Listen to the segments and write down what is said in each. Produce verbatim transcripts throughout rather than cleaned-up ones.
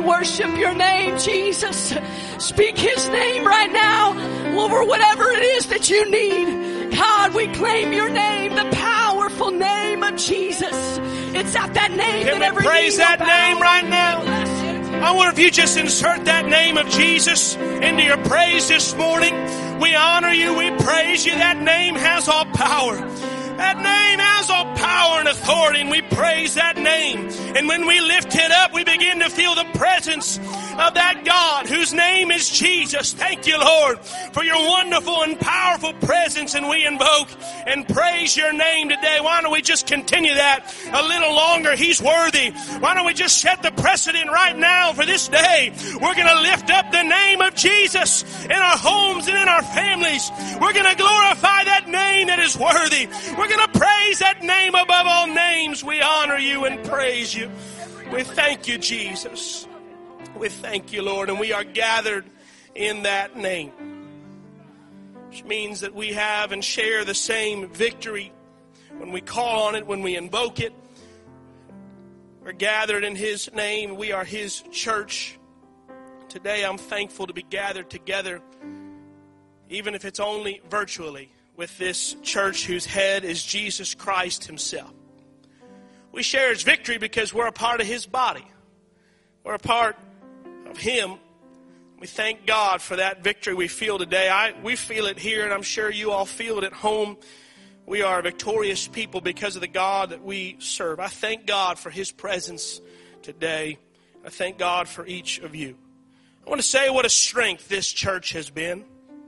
worship your name, Jesus. Speak his name right now over whatever it is that you need. God, we claim your name, the powerful name of Jesus. It's at that name Can that every we praise knee will that bow. name right now? I wonder if you just insert that name of Jesus into your praise this morning. We honor you. We praise you. That name has all power. That name has all power and authority, and we praise that name. And when we lift it up, we begin to feel the presence of that God whose name is Jesus. Thank you, Lord, for your wonderful and powerful presence, and we invoke and praise your name today. Why don't we just continue that a little longer? He's worthy. Why don't we just set the precedent right now for this day? We're going to lift up the name of Jesus in our homes and in our families. We're going to glorify that name that is worthy. We're going to praise that name above all names. We honor you and praise you. We thank you, Jesus. We thank you, Lord, and we are gathered in that name, which means that we have and share the same victory when we call on it, when we invoke it. We're gathered in his name. We are his church. Today I'm thankful to be gathered together, even if it's only virtually, with this church whose head is Jesus Christ himself. We share his victory because we're a part of his body. We're a part of him. We thank God for that victory we feel today. I, we feel it here, and I'm sure you all feel it at home. We are a victorious people because of the God that we serve. I thank God for his presence today. I thank God for each of you. I want to say what a strength this church has been.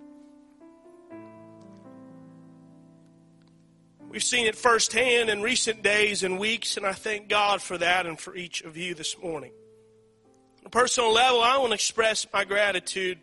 We've seen it firsthand in recent days and weeks, and I thank God for that and for each of you this morning. On a personal level, I want to express my gratitude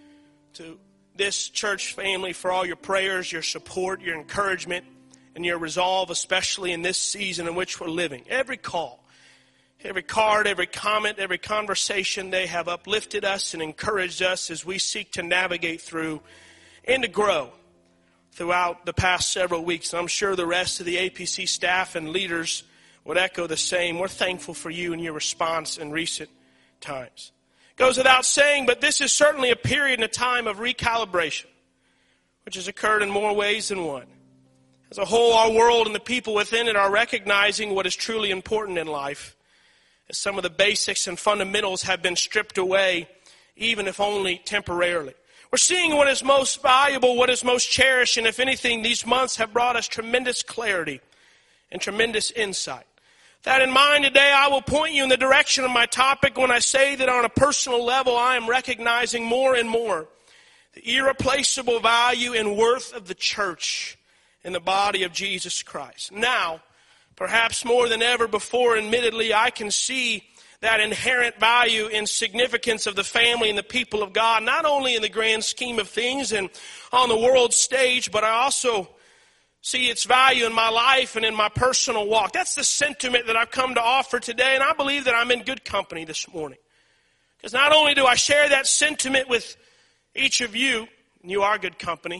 to this church family for all your prayers, your support, your encouragement, and your resolve, especially in this season in which we're living. Every call, every card, every comment, every conversation, they have uplifted us and encouraged us as we seek to navigate through and to grow throughout the past several weeks. And I'm sure the rest of the A P C staff and leaders would echo the same. We're thankful for you and your response in recent times. It goes without saying, but this is certainly a period and a time of recalibration, which has occurred in more ways than one. As a whole, our world and the people within it are recognizing what is truly important in life, as some of the basics and fundamentals have been stripped away, even if only temporarily. We're seeing what is most valuable, what is most cherished, and if anything, these months have brought us tremendous clarity and tremendous insight. That in mind today, I will point you in the direction of my topic when I say that on a personal level, I am recognizing more and more the irreplaceable value and worth of the church in the body of Jesus Christ. Now, perhaps more than ever before, admittedly, I can see that inherent value and significance of the family and the people of God, not only in the grand scheme of things and on the world stage, but I also see its value in my life and in my personal walk. That's the sentiment that I've come to offer today, and I believe that I'm in good company this morning. Because not only do I share that sentiment with each of you, and you are good company,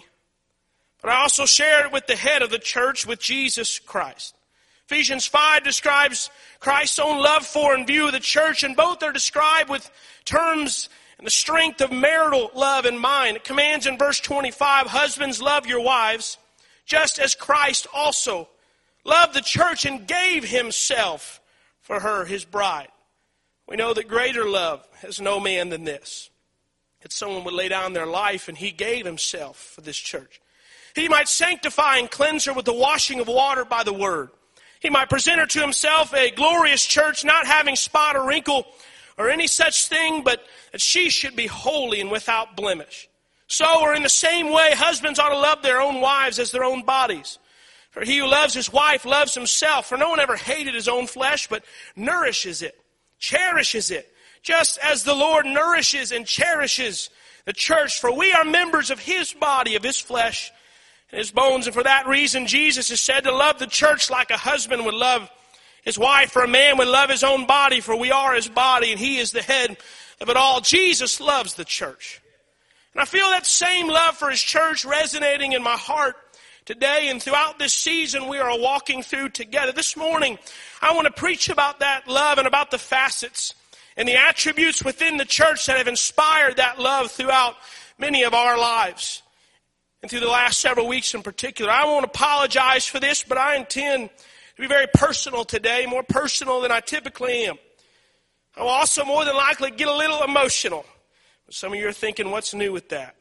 but I also share it with the head of the church, with Jesus Christ. Ephesians five describes Christ's own love for and view of the church, and both are described with terms and the strength of marital love in mind. It commands in verse twenty-five, husbands, love your wives, just as Christ also loved the church and gave himself for her, his bride. We know that greater love has no man than this, that someone would lay down their life, and he gave himself for this church. He might sanctify and cleanse her with the washing of water by the word. He might present her to himself a glorious church, not having spot or wrinkle or any such thing, but that she should be holy and without blemish. So, or in the same way, husbands ought to love their own wives as their own bodies. For he who loves his wife loves himself. For no one ever hated his own flesh, but nourishes it, cherishes it, just as the Lord nourishes and cherishes the church. For we are members of his body, of his flesh, and his bones. And for that reason, Jesus is said to love the church like a husband would love his wife, or a man would love his own body, for we are his body, and he is the head of it all. Jesus loves the church. And I feel that same love for his church resonating in my heart today, and throughout this season we are walking through together. This morning, I want to preach about that love and about the facets and the attributes within the church that have inspired that love throughout many of our lives. And through the last several weeks in particular, I won't apologize for this, but I intend to be very personal today, more personal than I typically am. I will also more than likely get a little emotional. Some of you are thinking, what's new with that?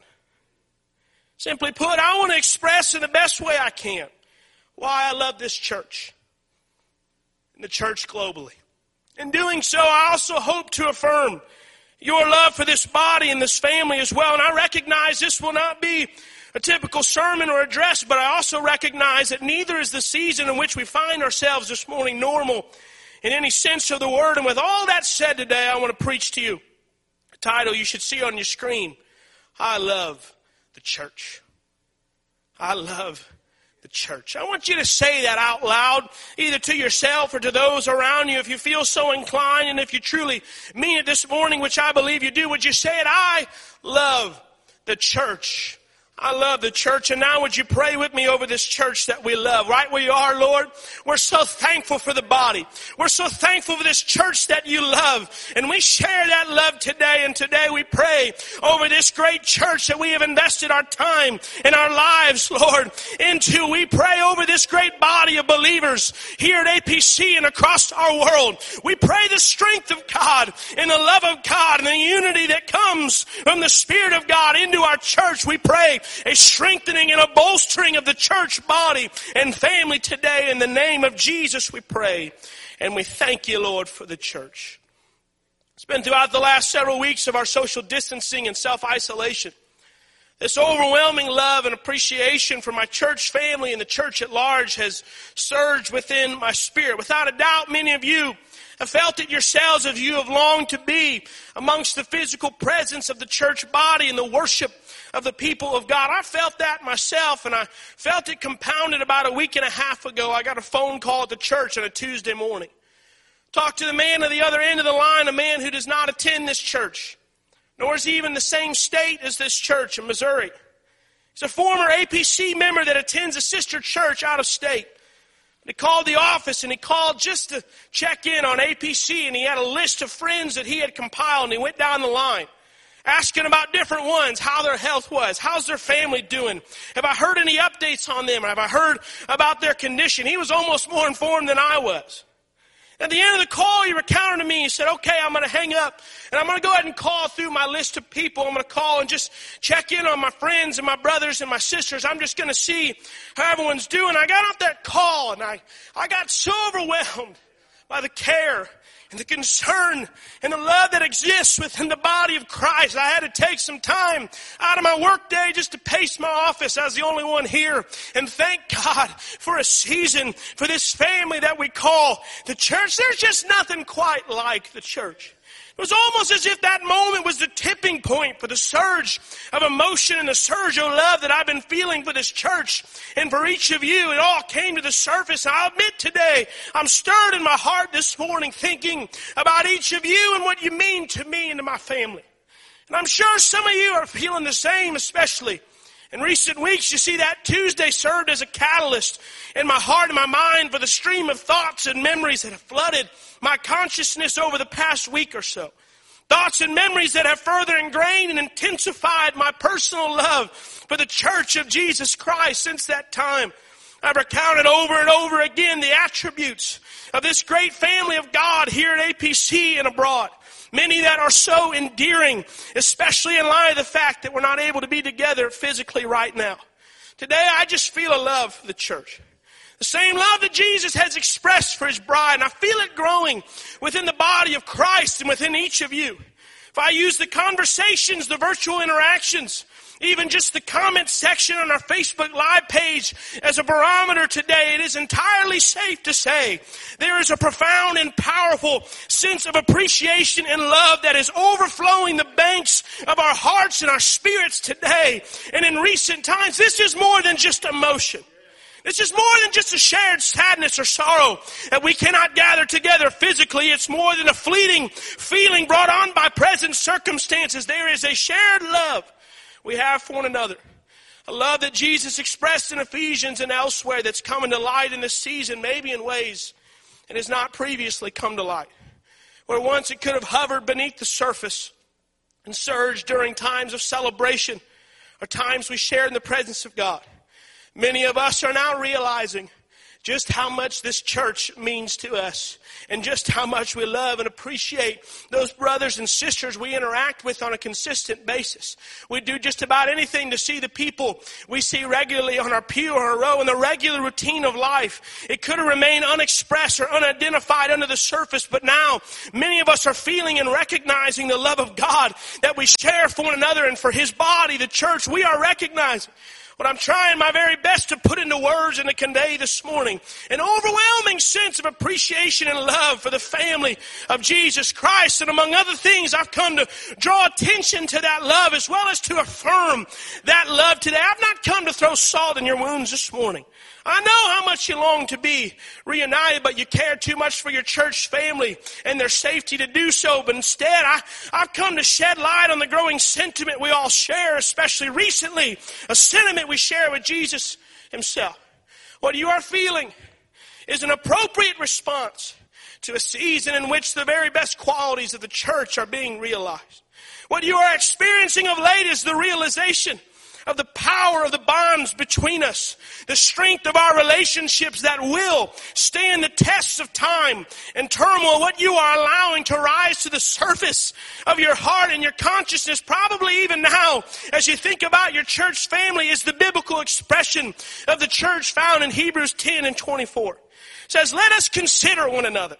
Simply put, I want to express in the best way I can why I love this church and the church globally. In doing so, I also hope to affirm your love for this body and this family as well. And I recognize this will not be a typical sermon or address, but I also recognize that neither is the season in which we find ourselves this morning normal in any sense of the word. And with all that said today, I want to preach to you a title you should see on your screen: I love the church. I love the church. I want you to say that out loud, either to yourself or to those around you, if you feel so inclined, and if you truly mean it this morning, which I believe you do. Would you say it? I love the church. I love the church. And now would you pray with me over this church that we love? Right where you are, Lord. We're so thankful for the body. We're so thankful for this church that you love. And we share that love today. And today we pray over this great church that we have invested our time and our lives, Lord, into. We pray over this great body of believers here at A P C and across our world. We pray the strength of God and the love of God and the unity that comes from the Spirit of God into our church. We pray a strengthening and a bolstering of the church body and family today. In the name of Jesus we pray, and we thank you, Lord, for the church. It's been throughout the last several weeks of our social distancing and self-isolation. This overwhelming love and appreciation for my church family and the church at large has surged within my spirit. Without a doubt, many of you have felt it yourselves as you have longed to be amongst the physical presence of the church body and the worship of the people of God. I felt that myself, and I felt it compounded about a week and a half ago. I got a phone call at the church on a Tuesday morning. Talked to the man at the other end of the line, a man who does not attend this church, nor is he even the same state as this church in Missouri. He's a former A P C member that attends a sister church out of state. He called the office, and he called just to check in on A P C, and he had a list of friends that he had compiled, and he went down the line, asking about different ones, how their health was, how's their family doing, have I heard any updates on them, have I heard about their condition. He was almost more informed than I was. At the end of the call, he recounted to me, he said, okay, I'm going to hang up, and I'm going to go ahead and call through my list of people. I'm going to call and just check in on my friends and my brothers and my sisters. I'm just going to see how everyone's doing. I got off that call, and I, I got so overwhelmed by the care and the concern and the love that exists within the body of Christ. I had to take some time out of my work day just to pace my office. I was the only one here. And thank God for a season, for this family that we call the church. There's just nothing quite like the church. It was almost as if that moment was the tipping point for the surge of emotion and the surge of love that I've been feeling for this church and for each of you. It all came to the surface. I'll admit today, I'm stirred in my heart this morning thinking about each of you and what you mean to me and to my family. And I'm sure some of you are feeling the same, especially in recent weeks. You see, that Tuesday served as a catalyst in my heart and my mind for the stream of thoughts and memories that have flooded my consciousness over the past week or so. Thoughts and memories that have further ingrained and intensified my personal love for the church of Jesus Christ since that time. I've recounted over and over again the attributes of this great family of God here at A P C and abroad. Many that are so endearing, especially in light of the fact that we're not able to be together physically right now. Today, I just feel a love for the church. The same love that Jesus has expressed for his bride. And I feel it growing within the body of Christ and within each of you. If I use the conversations, the virtual interactions, even just the comment section on our Facebook Live page as a barometer today, it is entirely safe to say there is a profound and powerful sense of appreciation and love that is overflowing the banks of our hearts and our spirits today. And in recent times, this is more than just emotion. This is more than just a shared sadness or sorrow that we cannot gather together physically. It's more than a fleeting feeling brought on by present circumstances. There is a shared love we have for one another. A love that Jesus expressed in Ephesians and elsewhere that's coming to light in this season, maybe in ways it has not previously come to light. where once it could have hovered beneath the surface and surged during times of celebration or times we shared in the presence of God. Many of us are now realizing just how much this church means to us and just how much we love and appreciate those brothers and sisters we interact with on a consistent basis. We do just about anything to see the people we see regularly on our pew or our row in the regular routine of life. It could have remained unexpressed or unidentified under the surface, but now many of us are feeling and recognizing the love of God that we share for one another and for His body, the church. We are recognizing what I'm trying my very best to put into words and to convey this morning. An overwhelming sense of appreciation and love for the family of Jesus Christ. And among other things, I've come to draw attention to that love as well as to affirm that love today. I've not come to throw salt in your wounds this morning. I know how much you long to be reunited, but you care too much for your church family and their safety to do so. But instead, I, I've come to shed light on the growing sentiment we all share, especially recently, a sentiment we share with Jesus Himself. What you are feeling is an appropriate response to a season in which the very best qualities of the church are being realized. What you are experiencing of late is the realization of the power of the bonds between us, the strength of our relationships that will stand the tests of time and turmoil. What you are allowing to rise to the surface of your heart and your consciousness, probably even now, as you think about your church family, is the biblical expression of the church found in Hebrews ten and twenty-four. It says, let us consider one another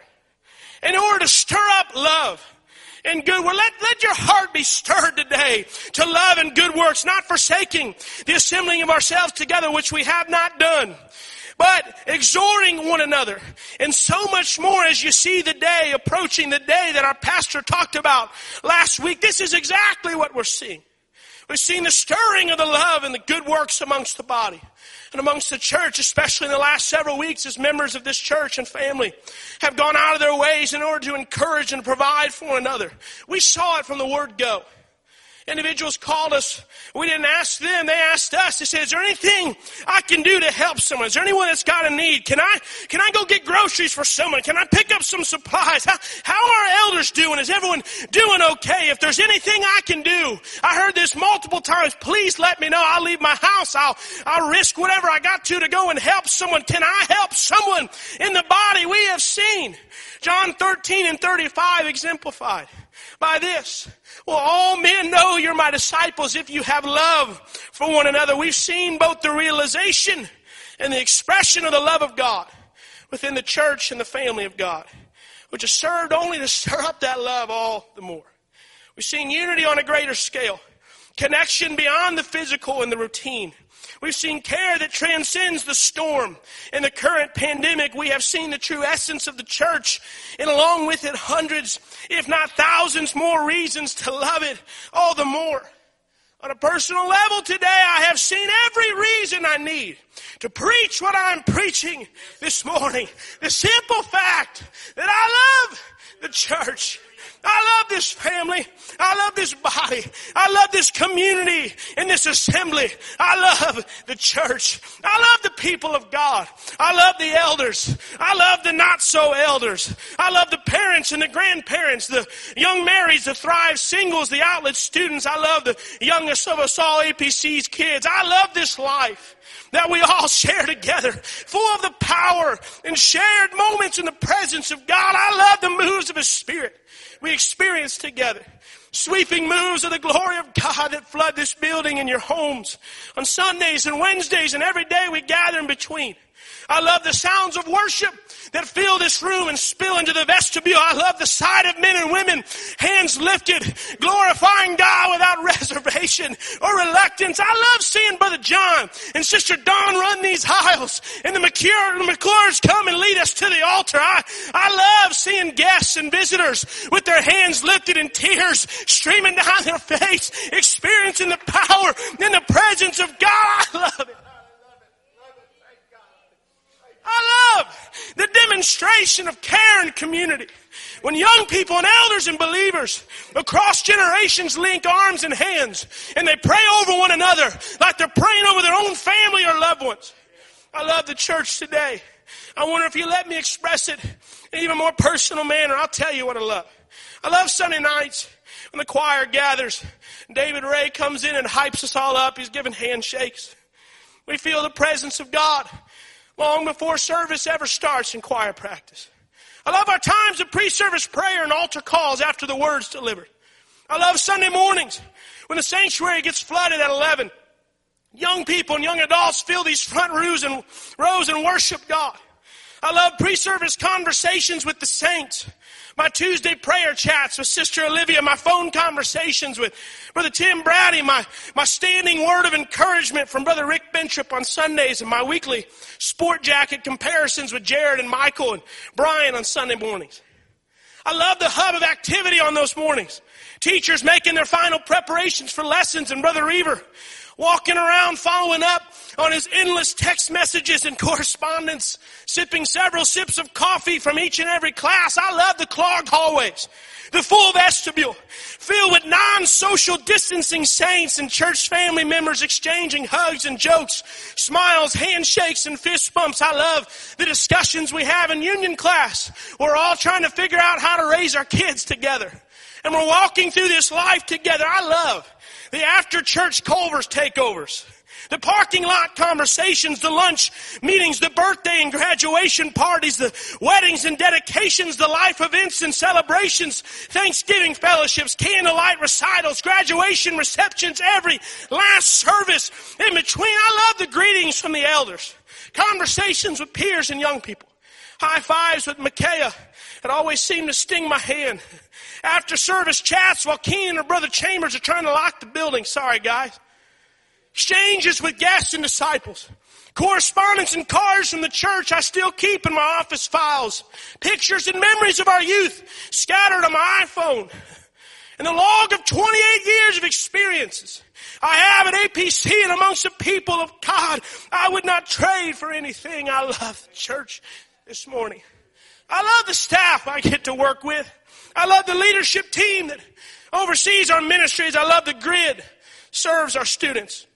in order to stir up love and good work. Let, let your heart be stirred today to love and good works, not forsaking the assembling of ourselves together, which we have not done, but exhorting one another. And so much more as you see the day approaching, the day that our pastor talked about last week. This is exactly what we're seeing. We've seen the stirring of the love and the good works amongst the body and amongst the church, especially in the last several weeks as members of this church and family have gone out of their ways in order to encourage and provide for one another. We saw it from the word go. Individuals called us. We didn't ask them. They asked us. They said, is there anything I can do to help someone? Is there anyone that's got a need? Can I, can I go get groceries for someone? Can I pick up some supplies? How, how are our elders doing? Is everyone doing okay? If there's anything I can do, I heard this multiple times. Please let me know. I'll leave my house. I'll, I'll risk whatever I got to to go and help someone. Can I help someone in the body? We have seen John thirteen and thirty-five exemplified by this. Well, all men know you're my disciples if you have love for one another. We've seen both the realization and the expression of the love of God within the church and the family of God, which has served only to stir up that love all the more. We've seen unity on a greater scale, connection beyond the physical and the routine. We've seen care that transcends the storm. In the current pandemic, we have seen the true essence of the church, and along with it, hundreds, if not thousands more reasons to love it all the more. On a personal level today, I have seen every reason I need to preach what I'm preaching this morning. The simple fact that I love the church. I love this family. I love this body. I love this community and this assembly. I love the church. I love the people of God. I love the elders. I love the not so elders. I love the parents and the grandparents, the young marrieds, the Thrive singles, the outlet students. I love the youngest of us all, A P C's kids. I love this life that we all share together, full of the power and shared moments in the presence of God. I love the moves of His Spirit we experience together. Sweeping moves of the glory of God that flood this building and your homes on Sundays and Wednesdays and every day we gather in between. I love the sounds of worship that fill this room and spill into the vestibule. I love the sight of men and women, hands lifted, glorifying God without reservation or reluctance. I love seeing Brother John and Sister Dawn run these aisles, and the McClure, the McClures come and lead us to the altar. I, I love seeing guests and visitors with their hands lifted and tears streaming down their face, experiencing the power and the presence of God. I love it. I love the demonstration of care and community. When young people and elders and believers across generations link arms and hands and they pray over one another like they're praying over their own family or loved ones. I love the church today. I wonder if you let me express it in an even more personal manner. I'll tell you what I love. I love Sunday nights when the choir gathers. David Ray comes in and hypes us all up. He's giving handshakes. We feel the presence of God long before service ever starts in choir practice. I love our times of pre-service prayer and altar calls after the word's delivered. I love Sunday mornings when the sanctuary gets flooded at eleven. Young people and young adults fill these front rows and rows and worship God. I love pre-service conversations with the saints. My Tuesday prayer chats with Sister Olivia, my phone conversations with Brother Tim Brady, my, my standing word of encouragement from Brother Rick Bentrip on Sundays, and my weekly sport jacket comparisons with Jared and Michael and Brian on Sunday mornings. I love the hub of activity on those mornings. Teachers making their final preparations for lessons, and Brother Reaver walking around following up on his endless text messages and correspondence, sipping several sips of coffee from each and every class. I love the clogged hallways, the full vestibule, filled with non-social distancing saints and church family members exchanging hugs and jokes, smiles, handshakes, and fist bumps. I love the discussions we have in union class. We're all trying to figure out how to raise our kids together. And we're walking through this life together. I love the after-church Culver's takeovers, the parking lot conversations, the lunch meetings, the birthday and graduation parties, the weddings and dedications, the life events and celebrations, Thanksgiving fellowships, candlelight recitals, graduation receptions, every last service in between. I love the greetings from the elders, conversations with peers and young people, high fives with Micaiah. It always seemed to sting my hand. After service chats while Keenan or Brother Chambers are trying to lock the building. Sorry, guys. Exchanges with guests and disciples. Correspondence and cards from the church I still keep in my office files. Pictures and memories of our youth scattered on my iPhone. And the log of twenty-eight years of experiences I have at A P C and amongst the people of God I would not trade for anything. I love the church this morning. I love the staff I get to work with. I love the leadership team that oversees our ministries. I love the grid serves our students.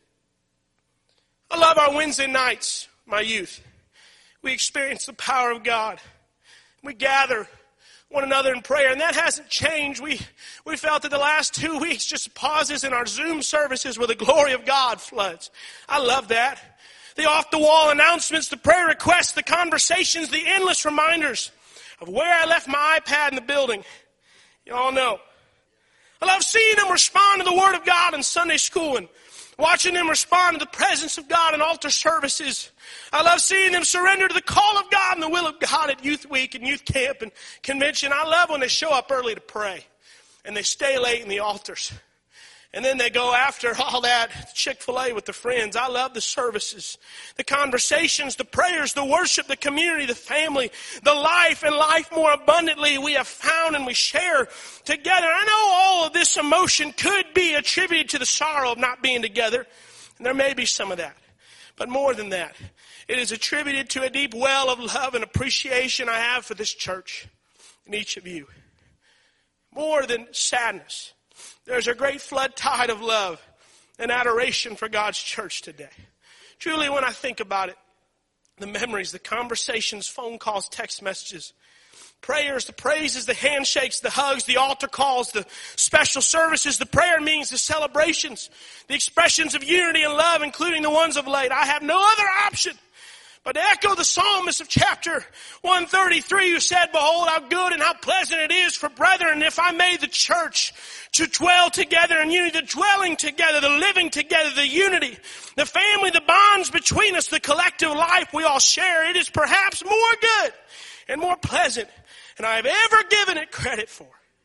I love our Wednesday nights, my youth. We experience the power of God. We gather one another in prayer, and that hasn't changed. We, we felt that the last two weeks just pauses in our Zoom services where the glory of God floods. I love that. The off-the-wall announcements, the prayer requests, the conversations, the endless reminders of where I left my iPad in the building. You all know. I love seeing them respond to the Word of God in Sunday school and watching them respond to the presence of God in altar services. I love seeing them surrender to the call of God and the will of God at Youth Week and Youth Camp and Convention. I love when they show up early to pray and they stay late in the altars. And then they go after all that Chick-fil-A with the friends. I love the services, the conversations, the prayers, the worship, the community, the family, the life and life more abundantly we have found and we share together. I know all of this emotion could be attributed to the sorrow of not being together. And there may be some of that. But more than that, it is attributed to a deep well of love and appreciation I have for this church and each of you. More than sadness. There's a great flood tide of love and adoration for God's church today. Truly, when I think about it, the memories, the conversations, phone calls, text messages, prayers, the praises, the handshakes, the hugs, the altar calls, the special services, the prayer meetings, the celebrations, the expressions of unity and love, including the ones of late. I have no other option but to echo the psalmist of chapter one thirty-three who said, behold how good and how pleasant it is for brethren if I made the church to dwell together in unity, the dwelling together, the living together, the unity, the family, the bonds between us, the collective life we all share. It is perhaps more good and more pleasant than I have ever given it credit for.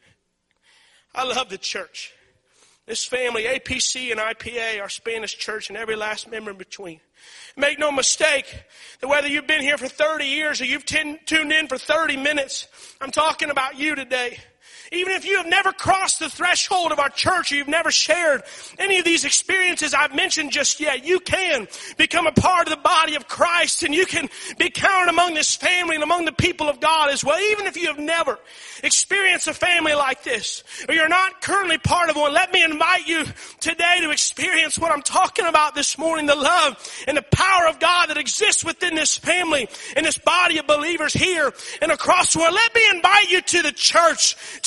I love the church. This family, A P C and I P A, our Spanish church, and every last member in between. Make no mistake that whether you've been here for thirty years or you've t- tuned in for thirty minutes, I'm talking about you today. Even if you have never crossed the threshold of our church or you've never shared any of these experiences I've mentioned just yet, you can become a part of the body of Christ and you can be counted among this family and among the people of God as well. Even if you have never experienced a family like this or you're not currently part of one, let me invite you today to experience what I'm talking about this morning, the love and the power of God that exists within this family and this body of believers here and across the world. Let me invite you to the church today.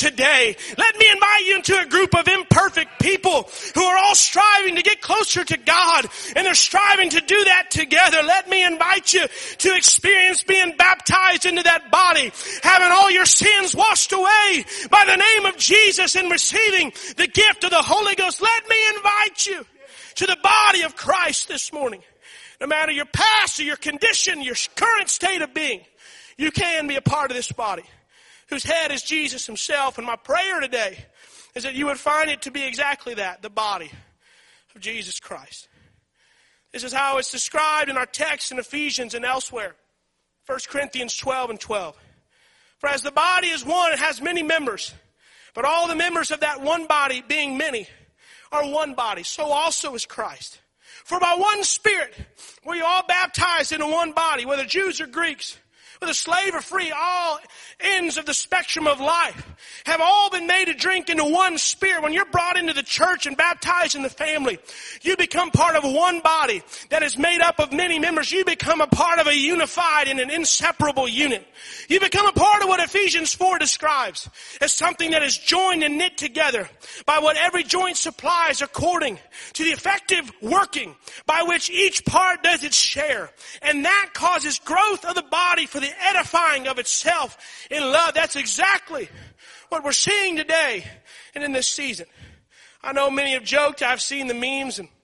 today. Let me invite you into a group of imperfect people who are all striving to get closer to God, and they're striving to do that together. Let me invite you to experience being baptized into that body, having all your sins washed away by the name of Jesus and receiving the gift of the Holy Ghost. Let me invite you to the body of Christ this morning. No matter your past or your condition, your current state of being, you can be a part of this body whose head is Jesus himself. And my prayer today is that you would find it to be exactly that, the body of Jesus Christ. This is how it's described in our text in Ephesians and elsewhere. First Corinthians twelve and twelve. For as the body is one, it has many members, but all the members of that one body, being many, are one body. So also is Christ. For by one Spirit were you all baptized into one body, whether Jews or Greeks, whether slave or free, all ends of the spectrum of life have all been made to drink into one Spirit. When you're brought into the church and baptized in the family, you become part of one body that is made up of many members. You become a part of a unified and an inseparable unit. You become a part of what Ephesians four describes as something that is joined and knit together by what every joint supplies according to the effective working by which each part does its share. And that causes growth of the body for the edifying of itself in love. That's exactly what we're seeing today and in this season. I know many have joked. I've seen the memes and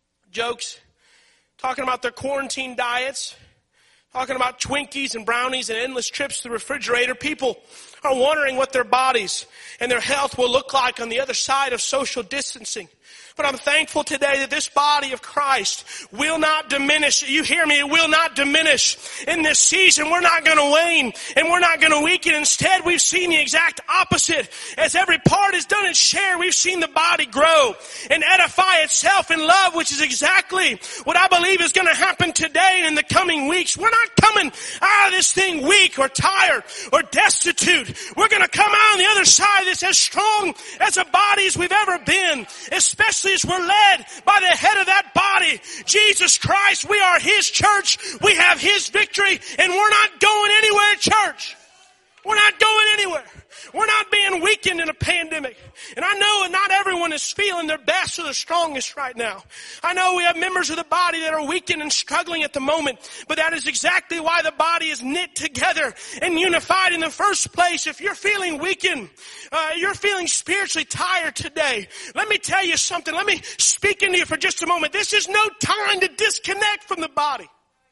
jokes talking about their quarantine diets, talking about Twinkies and brownies and endless trips to the refrigerator. People are wondering what their bodies and their health will look like on the other side of social distancing. But I'm thankful today that this body of Christ will not diminish. You hear me? It will not diminish in this season. We're not going to wane and we're not going to weaken. Instead, we've seen the exact opposite. As every part has done its share, we've seen the body grow and edify itself in love, which is exactly what I believe is going to happen today and in the coming weeks. We're not coming out of this thing weak or tired or destitute. We're going to come out on the other side of this as strong as a body as we've ever been, especially as we're led by the head of that body, Jesus Christ. We are His church. We have His victory, and we're not going anywhere, church. We're not going anywhere. We're not being weakened in a pandemic. And I know that not everyone is feeling their best or their strongest right now. I know we have members of the body that are weakened and struggling at the moment, but that is exactly why the body is knit together and unified in the first place. If you're feeling weakened, uh, you're feeling spiritually tired today, let me tell you something. Let me speak into you for just a moment. This is no time to disconnect from the body.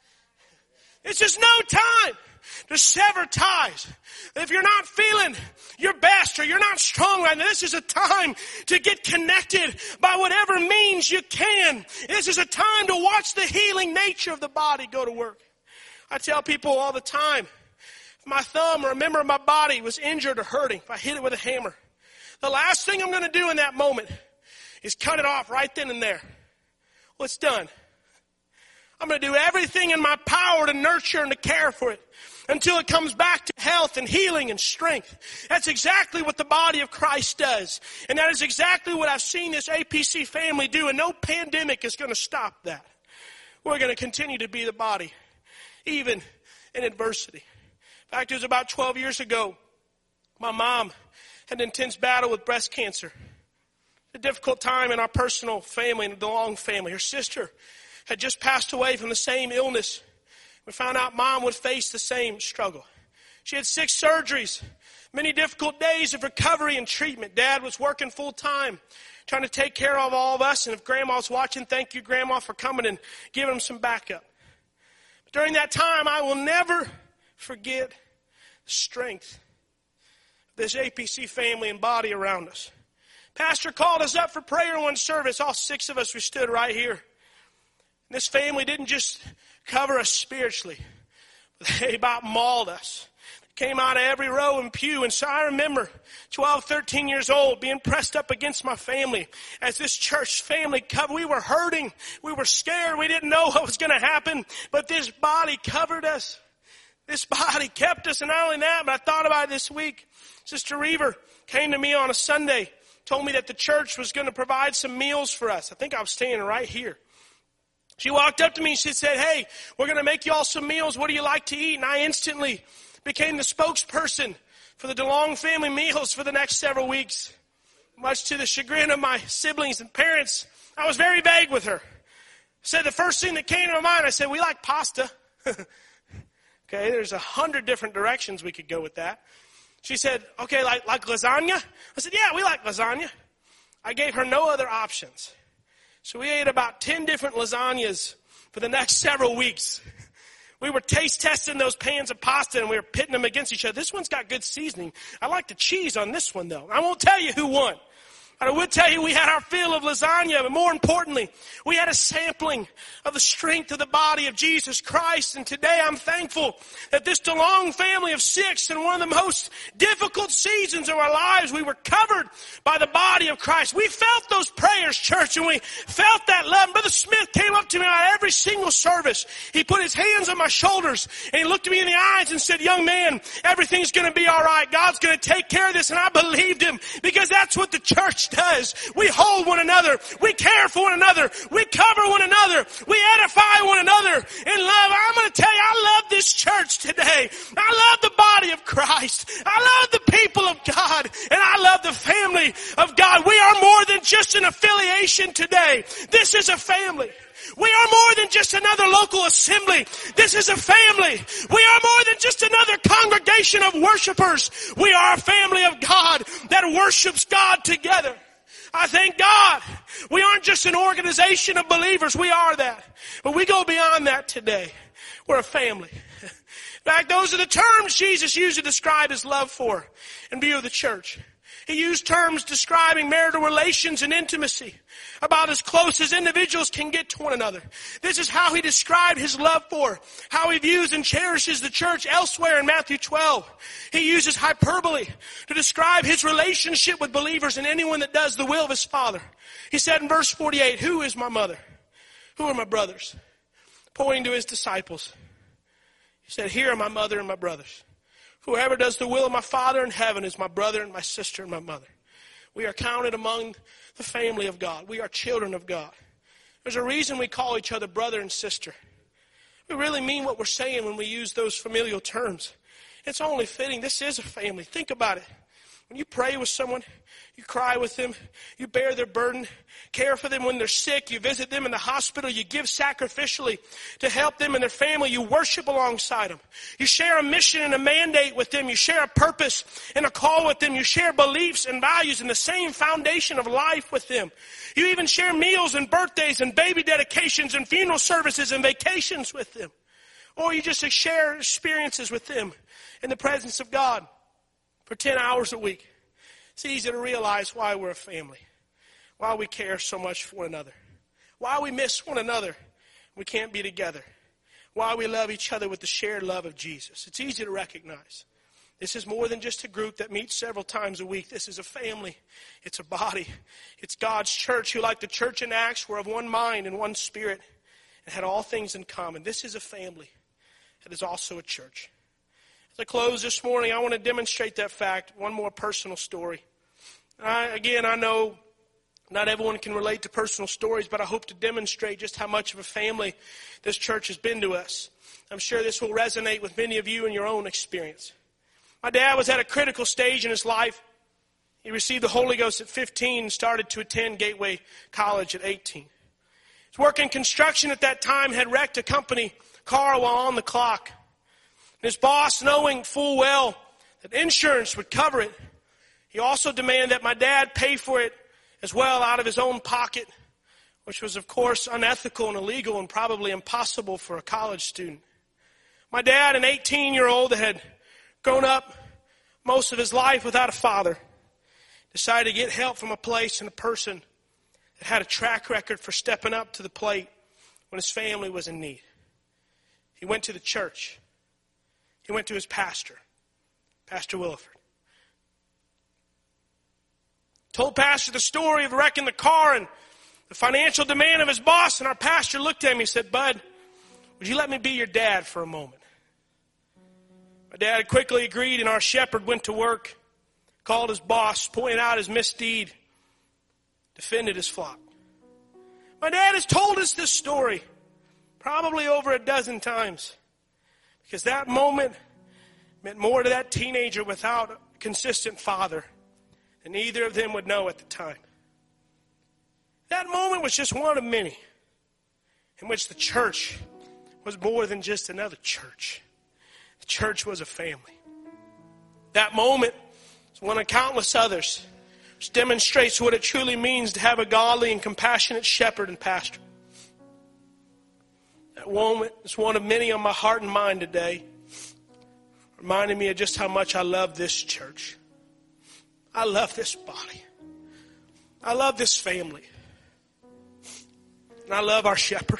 This is no time to sever ties. If you're not feeling your best or you're not strong right now, this is a time to get connected by whatever means you can. This is a time to watch the healing nature of the body go to work. I tell people all the time, if my thumb or a member of my body was injured or hurting, if I hit it with a hammer, the last thing I'm going to do in that moment is cut it off right then and there. Well, it's done. I'm going to do everything in my power to nurture and to care for it until it comes back to health and healing and strength. That's exactly what the body of Christ does. And that is exactly what I've seen this A P C family do. And no pandemic is going to stop that. We're going to continue to be the body, even in adversity. In fact, it was about twelve years ago, my mom had an intense battle with breast cancer. A difficult time in our personal family and the Long family. Her sister had just passed away from the same illness. We found out Mom would face the same struggle. She had six surgeries, many difficult days of recovery and treatment. Dad was working full time, trying to take care of all of us. And if Grandma's watching, thank you, Grandma, for coming and giving him some backup. But during that time, I will never forget the strength of this A P C family and body around us. Pastor called us up for prayer in one service. All six of us, we stood right here. And this family didn't just cover us spiritually, but they about mauled us. They came out of every row and pew. And so I remember twelve, thirteen years old being pressed up against my family as this church family covered. We were hurting. We were scared. We didn't know what was going to happen. But this body covered us. This body kept us. And not only that, but I thought about it this week. Sister Reaver came to me on a Sunday, told me that the church was going to provide some meals for us. I think I was standing right here. She walked up to me and she said, hey, we're going to make you all some meals. What do you like to eat? And I instantly became the spokesperson for the DeLong family meals for the next several weeks. Much to the chagrin of my siblings and parents, I was very vague with her. Said the first thing that came to my mind, I said, we like pasta. Okay, there's a hundred different directions we could go with that. She said, okay, like, like lasagna? I said, yeah, we like lasagna. I gave her no other options. So we ate about ten different lasagnas for the next several weeks. We were taste testing those pans of pasta and we were pitting them against each other. This one's got good seasoning. I like the cheese on this one though. I won't tell you who won. But I would tell you we had our fill of lasagna, but more importantly, we had a sampling of the strength of the body of Jesus Christ. And today I'm thankful that this DeLong family of six, in one of the most difficult seasons of our lives, we were covered by the body of Christ. We felt those prayers, church, and we felt that love. And Brother Smith came up to me on every single service. He put his hands on my shoulders and he looked at me in the eyes and said, young man, everything's going to be all right. God's going to take care of this. And I believed him because that's what the church does. We hold one another. We care for one another. We cover one another. We edify one another in love. I'm going to tell you, I love this church today. I love the body of Christ. I love the people of God. And I love the family of God. We are more than just an affiliation today. This is a family. We are more than just another local assembly. This is a family. We are more than just another congregation of worshipers. We are a family of God that worships God together. I thank God. We aren't just an organization of believers. We are that. But we go beyond that today. We're a family. In fact, those are the terms Jesus used to describe his love for and view of the church. He used terms describing marital relations and intimacy, about as close as individuals can get to one another. This is how he described his love for, how he views and cherishes the church elsewhere in Matthew twelve. He uses hyperbole to describe his relationship with believers and anyone that does the will of his Father. He said in verse forty-eight, who is my mother? Who are my brothers? Pointing to his disciples. He said, here are my mother and my brothers. Whoever does the will of my Father in heaven is my brother and my sister and my mother. We are counted among the family of God. We are children of God. There's a reason we call each other brother and sister. We really mean what we're saying when we use those familial terms. It's only fitting. This is a family. Think about it. When you pray with someone, you cry with them, you bear their burden, care for them when they're sick, you visit them in the hospital, you give sacrificially to help them and their family, you worship alongside them. You share a mission and a mandate with them, you share a purpose and a call with them, you share beliefs and values and the same foundation of life with them. You even share meals and birthdays and baby dedications and funeral services and vacations with them. Or you just share experiences with them in the presence of God for ten hours a week. It's easy to realize why we're a family, why we care so much for one another, why we miss one another, we can't be together, why we love each other with the shared love of Jesus. It's easy to recognize. This is more than just a group that meets several times a week. This is a family. It's a body. It's God's church who, like the church in Acts, were of one mind and one spirit and had all things in common. This is a family. It is also a church. As I close this morning, I want to demonstrate that fact. One more personal story. I, again, I know not everyone can relate to personal stories, but I hope to demonstrate just how much of a family this church has been to us. I'm sure this will resonate with many of you in your own experience. My dad was at a critical stage in his life. He received the Holy Ghost at fifteen and started to attend Gateway College at eighteen. He was working construction at that time, had wrecked a company car while on the clock. His boss, knowing full well that insurance would cover it, he also demanded that my dad pay for it as well out of his own pocket, which was, of course, unethical and illegal and probably impossible for a college student. My dad, an eighteen-year-old that had grown up most of his life without a father, decided to get help from a place and a person that had a track record for stepping up to the plate when his family was in need. He went to the church. He went to his pastor, Pastor Williford. Told Pastor the story of wrecking the car and the financial demand of his boss, and our pastor looked at him and said, Bud, would you let me be your dad for a moment? My dad quickly agreed, and our shepherd went to work, called his boss, pointed out his misdeed, defended his flock. My dad has told us this story probably over a dozen times. Because that moment meant more to that teenager without consistent father that neither of them would know at the time. That moment was just one of many in which the church was more than just another church. The church was a family. That moment is one of countless others, which demonstrates what it truly means to have a godly and compassionate shepherd and pastor. That moment is one of many on my heart and mind today, reminding me of just how much I love this church. I love this body. I love this family. And I love our shepherd.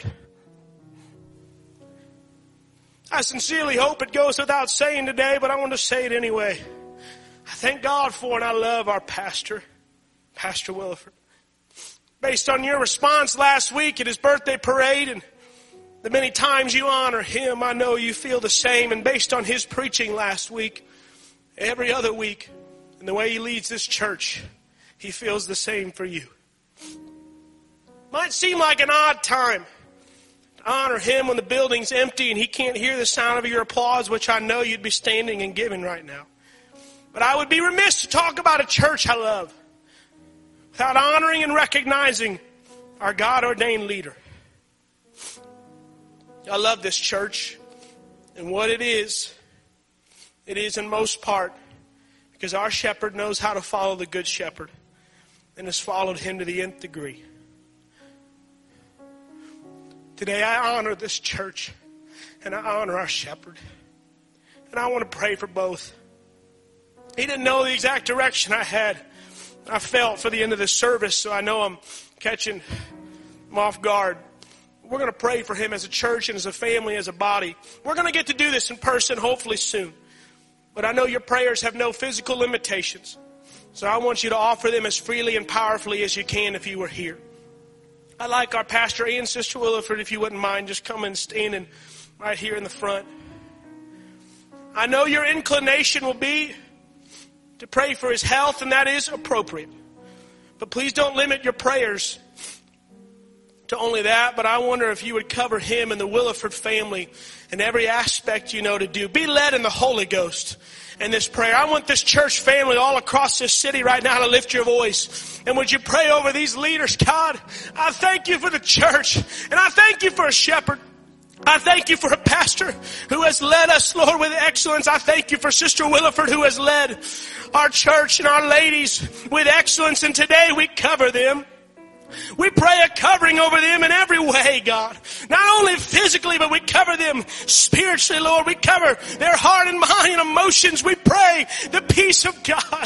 I sincerely hope it goes without saying today, but I want to say it anyway. I thank God for and I love our pastor, Pastor Williford. Based on your response last week at his birthday parade and the many times you honor him, I know you feel the same. And based on his preaching last week, every other week, and the way he leads this church, he feels the same for you. Might seem like an odd time to honor him when the building's empty and he can't hear the sound of your applause, which I know you'd be standing and giving right now. But I would be remiss to talk about a church I love without honoring and recognizing our God-ordained leader. I love this church, and what it is, it is in most part because our shepherd knows how to follow the good shepherd and has followed him to the nth degree. Today I honor this church and I honor our shepherd. And I want to pray for both. He didn't know the exact direction I had. I felt for the end of this service, so I know I'm catching him off guard. We're going to pray for him as a church and as a family, as a body. We're going to get to do this in person hopefully soon. But I know your prayers have no physical limitations. So I want you to offer them as freely and powerfully as you can if you were here. I'd like our pastor and Sister Williford, if you wouldn't mind, just coming and standing right here in the front. I know your inclination will be to pray for his health, and that is appropriate. But please don't limit your prayers to only that. But I wonder if you would cover him and the Williford family in every aspect you know to do. Be led in the Holy Ghost in this prayer. I want this church family all across this city right now to lift your voice. And would you pray over these leaders? God, I thank you for the church. And I thank you for a shepherd. I thank you for a pastor who has led us, Lord, with excellence. I thank you for Sister Williford who has led our church and our ladies with excellence. And today we cover them. We pray a covering over them in every way, God. Not only physically, but we cover them spiritually, Lord. We cover their heart and mind and emotions. We pray the peace of God.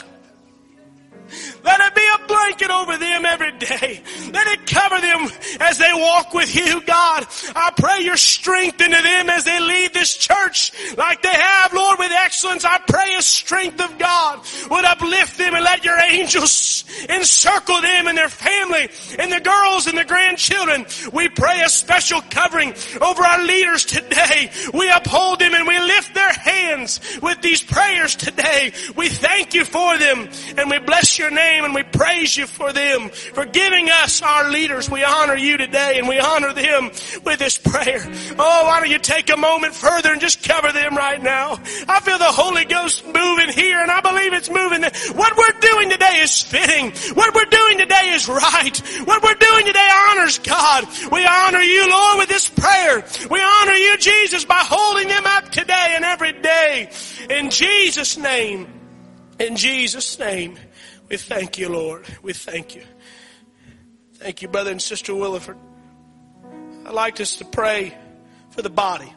Let it be a blanket over them every day. Let it cover them as they walk with you, God. I pray your strength into them as they lead this church like they have, Lord, with excellence. I pray a strength of God would uplift them and let your angels encircle them and their family and the girls and the grandchildren. We pray a special covering over our leaders today. We uphold them and we lift their hands with these prayers today. We thank you for them and we bless your name. And we praise you for them, for giving us our leaders. We honor you today and we honor them with this prayer. Oh, why don't you take a moment further and just cover them right now. I feel the Holy Ghost moving here and I believe it's moving. What we're doing today is fitting. What we're doing today is right. What we're doing today honors God. We honor you, Lord, with this prayer. We honor you, Jesus, by holding them up today and every day. In Jesus' name. In Jesus' name. We thank you, Lord. We thank you. Thank you, brother and sister Williford. I'd like us to pray for the body,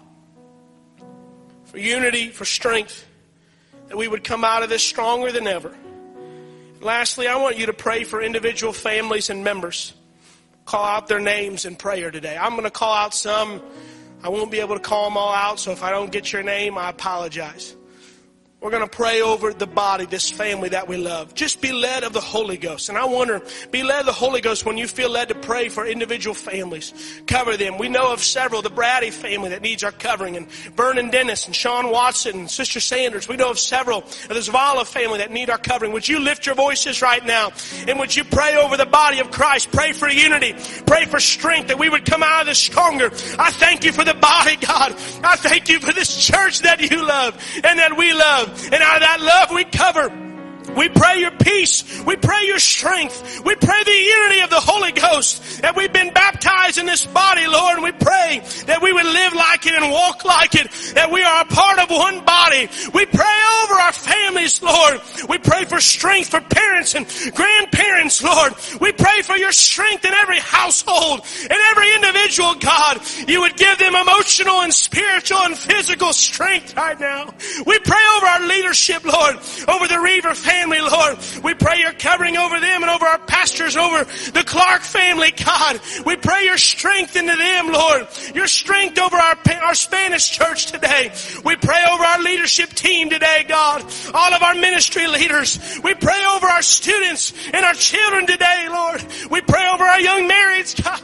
for unity, for strength, that we would come out of this stronger than ever. And lastly, I want you to pray for individual families and members. Call out their names in prayer today. I'm going to call out some. I won't be able to call them all out, so if I don't get your name, I apologize. We're going to pray over the body, this family that we love. Just be led of the Holy Ghost. And I wonder, be led of the Holy Ghost when you feel led to pray for individual families. Cover them. We know of several, the Brady family that needs our covering, and Vernon Dennis and Sean Watson and Sister Sanders. We know of several of the Zavala family that need our covering. Would you lift your voices right now? And would you pray over the body of Christ? Pray for unity. Pray for strength, that we would come out of this stronger. I thank you for the body, God. I thank you for this church that you love and that we love. And out of that love we cover We pray your peace. We pray your strength. We pray the unity of the Holy Ghost. That we've been baptized in this body, Lord. And we pray that we would live like it and walk like it. That we are a part of one body. We pray over our families, Lord. We pray for strength for parents and grandparents, Lord. We pray for your strength in every household and every individual, God. You would give them emotional and spiritual and physical strength right now. We pray over our leadership, Lord. Over the Reaver family, Lord. We pray your covering over them and over our pastors, over the Clark family, God. We pray your strength into them, Lord. Your strength over our, our Spanish church today. We pray over our leadership team today, God. All of our ministry leaders. We pray over our students and our children today, Lord. We pray over our young marrieds, God.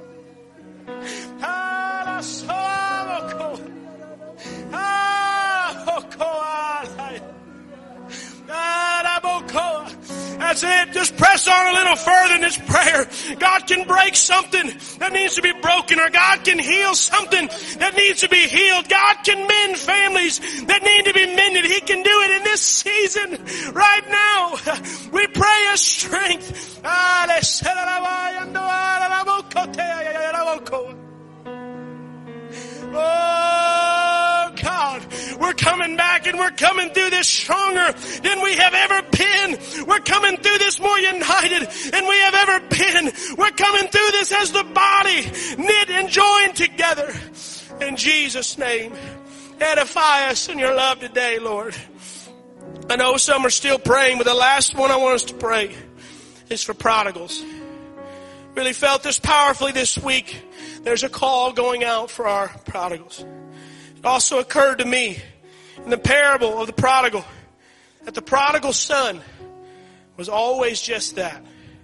That's it. Just press on a little further in this prayer. God can break something that needs to be broken, or God can heal something that needs to be healed. God can mend families that need to be mended. He can do it in this season right now. We pray His strength. Oh, God, we're coming back and we're coming through this stronger than we have ever been. We're coming through this more united than we have ever been. We're coming through this as the body, knit and joined together. In Jesus' name, edify us in your love today, Lord. I know some are still praying, but the last one I want us to pray is for prodigals. Really felt this powerfully this week. There's a call going out for our prodigals. It also occurred to me in the parable of the prodigal that the prodigal son was always just that.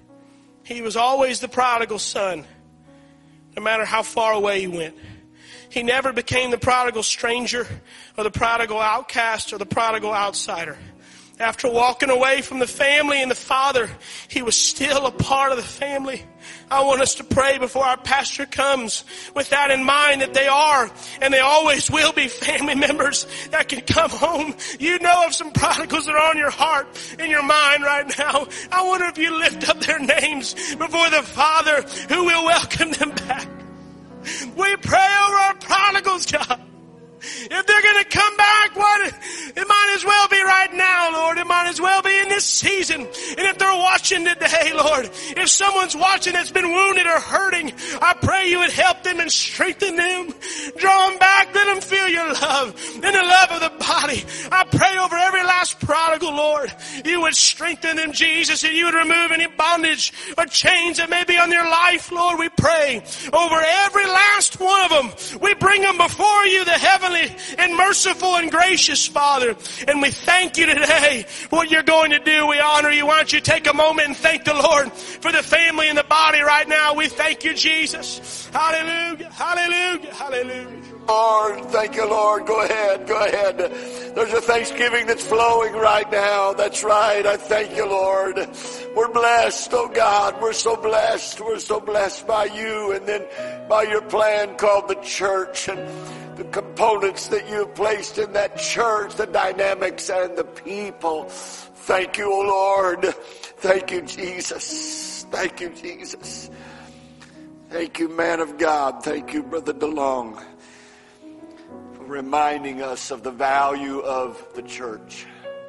He was always the prodigal son, no matter how far away he went. He never became the prodigal stranger or the prodigal outcast or the prodigal outsider. After walking away from the family and the father, he was still a part of the family. I want us to pray before our pastor comes with that in mind, that they are and they always will be family members that can come home. You know of some prodigals that are on your heart and your mind right now. I wonder if you lift up their names before the Father who will welcome them back. We pray over our prodigals, God. If they're going to come back, what, it might as well be right now, Lord. It might as well be in this season. And if they're watching today, Lord, if someone's watching that's been wounded or hurting, I pray you would help them and strengthen them. Draw them back. Let them feel your love and the love of the body. I pray over every last prodigal, Lord, you would strengthen them, Jesus, and you would remove any bondage or chains that may be on their life, Lord. We pray over every last one of them. We bring them before you, the heavenly and merciful and gracious Father. And we thank you today for what you're going to do. We honor you. Why don't you take a moment and thank the Lord for the family and the body right now. We thank you, Jesus. Hallelujah. Hallelujah. Hallelujah. Lord, thank you, Lord. Go ahead, go ahead. There's a thanksgiving that's flowing right now. That's right. I thank you, Lord. We're blessed, oh God. We're so blessed. We're so blessed by you and then by your plan called the church and the components that you have placed in that church, the dynamics and the people. Thank you, oh Lord. Thank you, Jesus. Thank you, Jesus. Thank you, man of God. Thank you, Brother DeLong, for reminding us of the value of the church.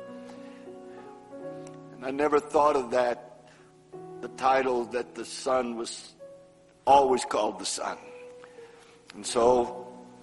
And I never thought of that, the title that the Son was always called the Son. And so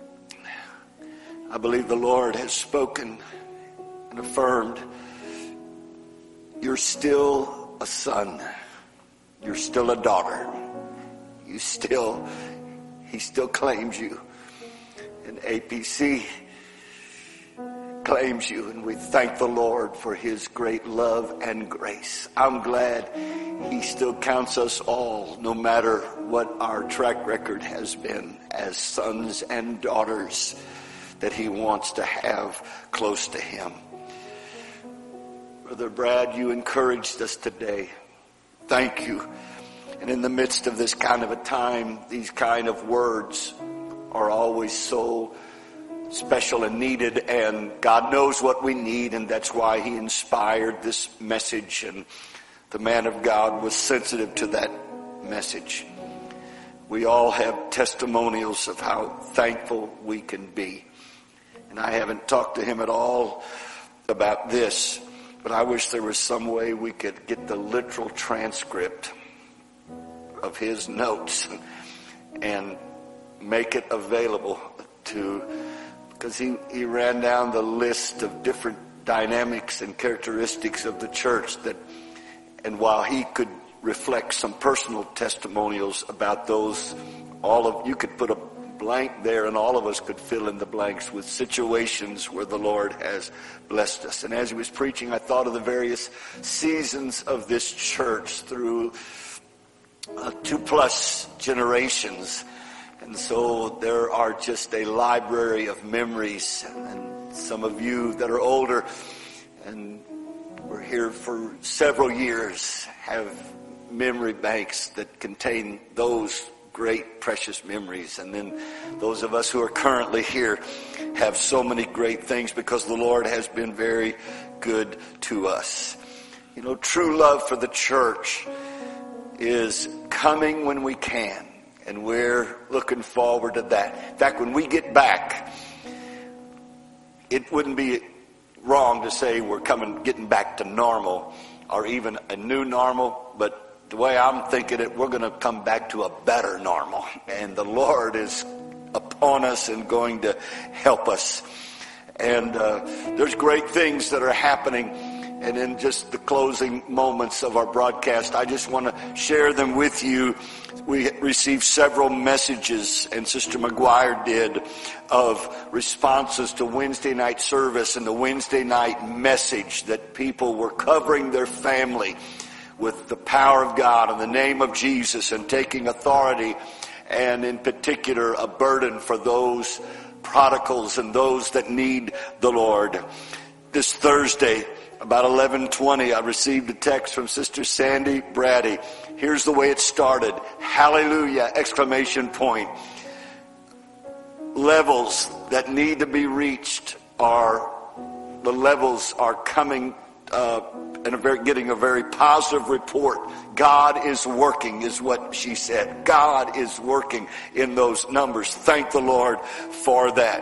I believe the Lord has spoken and affirmed, you're still a son. You're still a daughter. You still, he still claims you. And A P C claims you. And we thank the Lord for his great love and grace. I'm glad he still counts us all, no matter what our track record has been, as sons and daughters that he wants to have close to him. Brother Brad, you encouraged us today. Thank you. And in the midst of this kind of a time, these kind of words are always so, special and needed, and God knows what we need, and that's why he inspired this message, and the man of God was sensitive to that message. We all have testimonials of how thankful we can be. And I haven't talked to him at all about this, but I wish there was some way we could get the literal transcript of his notes and make it available to, because he, he ran down the list of different dynamics and characteristics of the church that, and while he could reflect some personal testimonials about those, all of you could put a blank there and all of us could fill in the blanks with situations where the Lord has blessed us. And as he was preaching, I thought of the various seasons of this church through uh, two plus generations. And so there are just a library of memories, and some of you that are older and were here for several years have memory banks that contain those great, precious memories. And then those of us who are currently here have so many great things because the Lord has been very good to us. You know, true love for the church is coming when we can, and we're looking forward to that. In fact, when we get back, it wouldn't be wrong to say we're coming, getting back to normal, or even a new normal, but the way I'm thinking it, we're going to come back to a better normal. And the Lord is upon us and going to help us. And uh, there's great things that are happening. And in just the closing moments of our broadcast, I just want to share them with you. We received several messages, and Sister McGuire did, of responses to Wednesday night service and the Wednesday night message that people were covering their family with the power of God in the name of Jesus and taking authority, and in particular a burden for those prodigals and those that need the Lord. This Thursday, about eleven twenty, I received a text from Sister Sandy Brady. Here's the way it started. Hallelujah! Exclamation point. Levels that need to be reached are, the levels are coming uh, and a very, getting a very positive report. God is working, is what she said. God is working in those numbers. Thank the Lord for that.